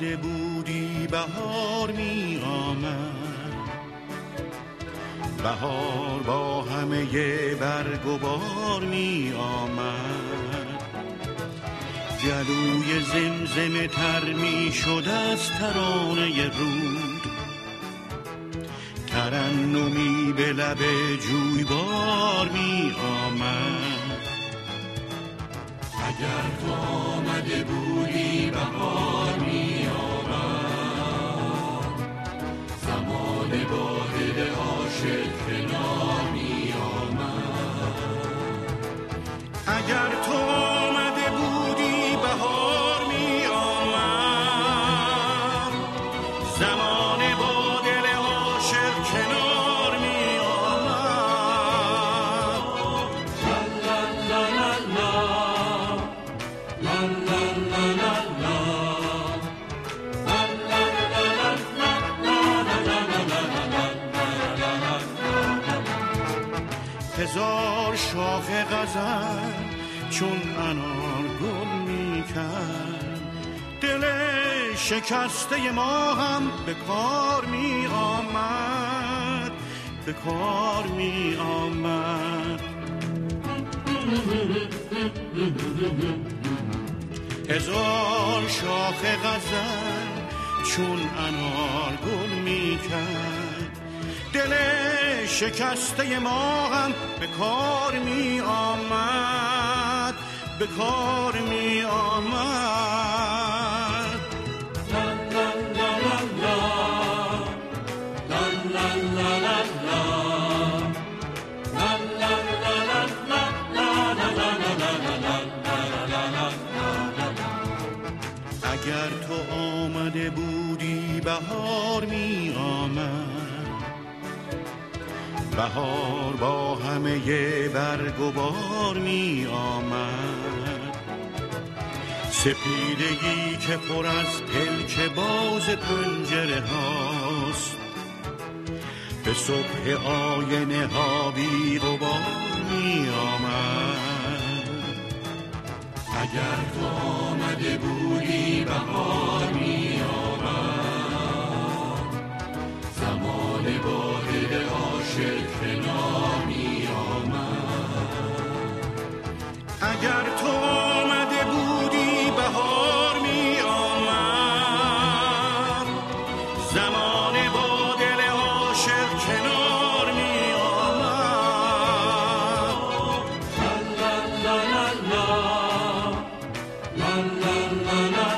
آمده بودی بهار می آمد، بهار با همه برگ و بار می آمد، گلوی زمزمه تر می شد از ترانه رود، ترنمی به لب جویبار می آمد. اگر تو آمده بودی بهار می آمد، زمان با دل عاشق کنار می آمد. اگر تو آمده بودی بهار می آمد، زمان با دل عاشق کنار می آمد. لا لا لا لا لا لا لا لا لا هزار شاخ غزل چون انار گل می کرد، دل شکسته ما هم به کار می آمد، به کار می آمد. هزار شاخ غزل چون انار گل می کرد، دل شکسته ما هم به کار می آمد، به کار می آمد. لا لا لا لا لا لا لا لا اگر تو آمده بودی بهار می آمد، بهار با همه برگ و بار می آمد، سپیدگی که پر از پلک باز پنجره هاست، به صبح آینه ها بی غبار می آمد. اگر تو آمده بودی بهار می آمد، زمان با دل عاشق کنار می آمد. اگر تو آمده بودی بهار می آمد، زمان با دل عاشق کنار می آمد. لا لا لا لا لا لا لا لا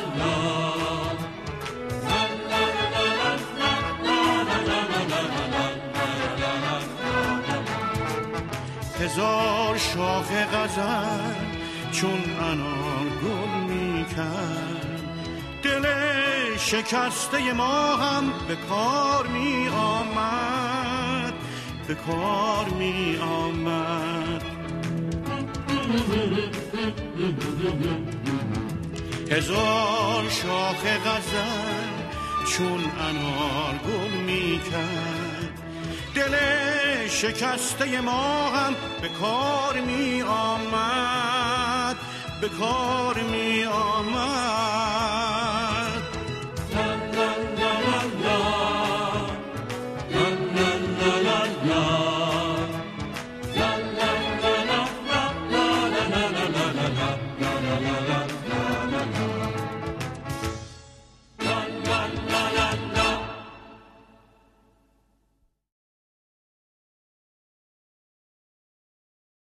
هزار شاخ غزل چون انار گل می کرد، دل شکسته ما هم به کار می آمد، به کار می آمد. هزار شاخ غزل چون انار گل می کرد، دل شکسته ما هم به کار می آمد، به کار می